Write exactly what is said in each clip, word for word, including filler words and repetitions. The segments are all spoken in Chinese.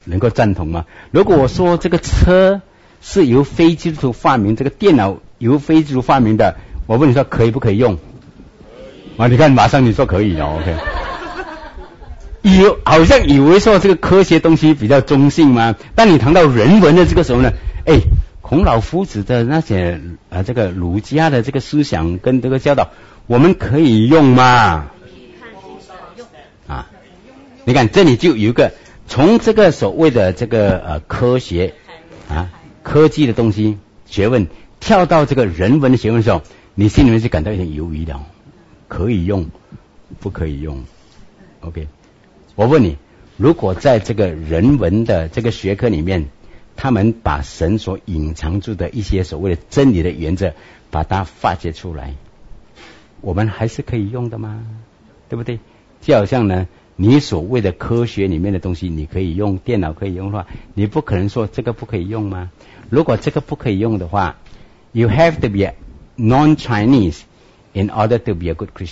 能够赞同吗？如果我说这个车是由非基督徒发明，这个电脑由非基督徒发明的，我问你说可以不可以用？啊，你看马上你说可以了 ，OK。以好像以为说这个科学东西比较中性嘛，当你谈到人文的这个时候呢，哎，孔老夫子的那些啊这个儒家的这个思想跟这个教导，我们可以用吗？啊，你看这里就有一个从这个所谓的这个呃科学啊科技的东西学问跳到这个人文的学问的时候，你心里面就感到有点犹豫了，可以用不可以用 ？OK。我问你，如果在这个人文的这个学科里面，他们把神所隐藏住的一些所谓的真理的原则，把它发掘出来，我们还是可以用的吗？对不对？就好像呢，你所谓的科学里面的东西，你可以用，电脑可以用的话，你不可能说这个不可以用吗？如果这个不可以用的话 ，you have to be a non-Chinese in order to be a good Christian 。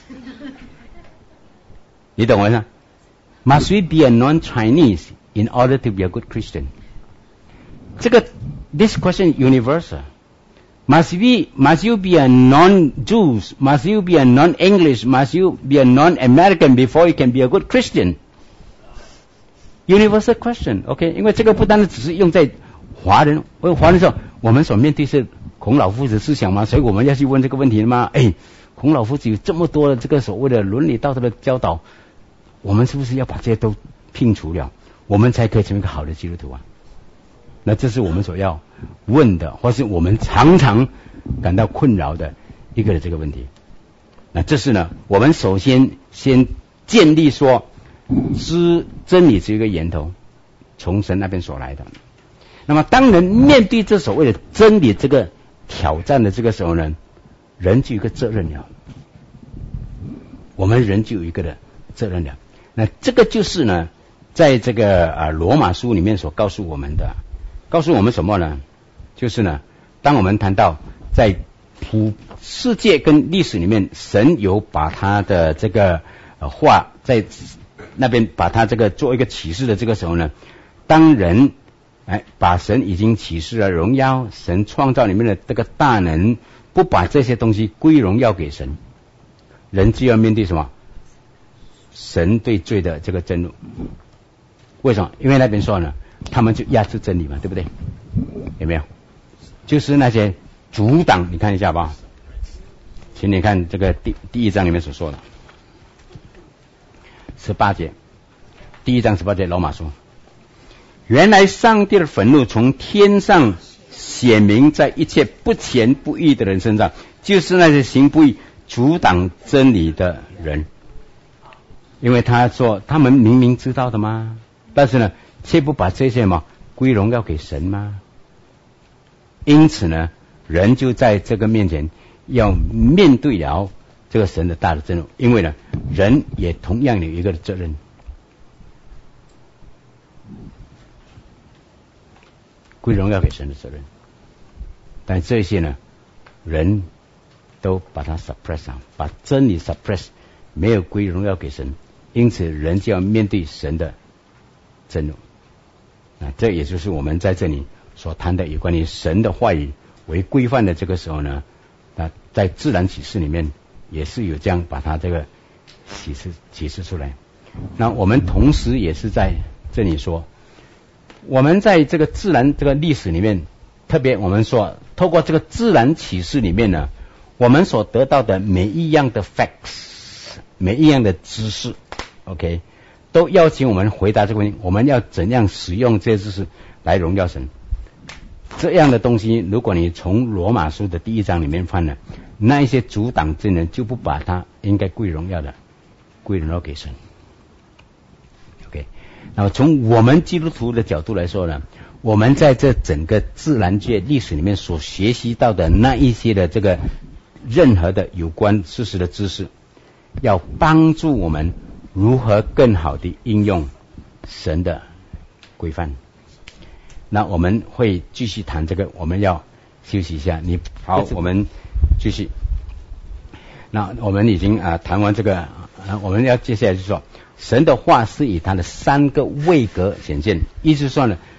你懂我意思？Must we be a non-Chinese in order to be a good Christian? 这个 this question universal. Must we, must you be a non-Jews? Must you be a non-English? Must you be a non-American before you can be a good Christian? Universal question, OK? 因为这个不单单只是用在华人，为华人说，我们所面对是孔老夫子思想嘛，所以我们要去问这个问题吗？哎，孔老夫子有这么多的这个所谓的伦理道德的教导。我们是不是要把这些都摒除了，我们才可以成为一个好的基督徒啊？那这是我们所要问的，或是我们常常感到困扰的一个的这个问题。那这是呢，我们首先先建立说，知真理是一个源头，从神那边所来的。那么当人面对这所谓的真理这个挑战的这个时候呢，人就有一个责任了，我们人就有一个的责任了。那这个就是呢，在这个啊罗马书里面所告诉我们的，告诉我们什么呢？就是呢，当我们谈到在普世界跟历史里面，神有把他的这个呃话在那边把他这个做一个启示的这个时候呢，当人哎把神已经启示了荣耀，神创造里面的这个大能，不把这些东西归荣耀给神，人就要面对什么？神对罪的这个震怒。为什么？因为那边说呢，他们就压制真理嘛，对不对？有没有？就是那些阻挡，你看一下好不好？请你看这个第第一章里面所说的十八节，第一章十八节罗马书，原来上帝的愤怒从天上显明在一切不虔不义的人身上，就是那些行不义阻挡真理的人。因为他说他们明明知道的吗？但是呢，却不把这些嘛归荣耀给神吗？因此呢，人就在这个面前要面对了这个神的大的震怒，因为呢，人也同样有一个责任，归荣耀给神的责任。但这些呢，人都把它 suppress 上，把真理 suppress， 没有归荣耀给神。因此人就要面对神的震怒。啊，这也就是我们在这里所谈的有关于神的话语为规范的这个时候呢，啊，在自然启示里面也是有这样把它这个启示启示出来。那我们同时也是在这里说，我们在这个自然这个历史里面，特别我们说透过这个自然启示里面呢，我们所得到的每一样的 facts， 每一样的知识 OK， 都邀请我们回答这个问题，我们要怎样使用这些知识来荣耀神。这样的东西如果你从罗马书的第一章里面翻了，那一些阻挡真人就不把它应该归荣耀的归荣耀给神。 OK， 那么从我们基督徒的角度来说呢，我们在这整个自然界历史里面所学习到的那一些的这个任何的有关事实的知识，要帮助我们如何更好地应用神的规范。那我们会继续谈这个，我们要休息一下。你好，我们继续。那我们已经啊谈完这个，啊我们要接下来就说， 神的话是以他的三个位格显现，意思说呢，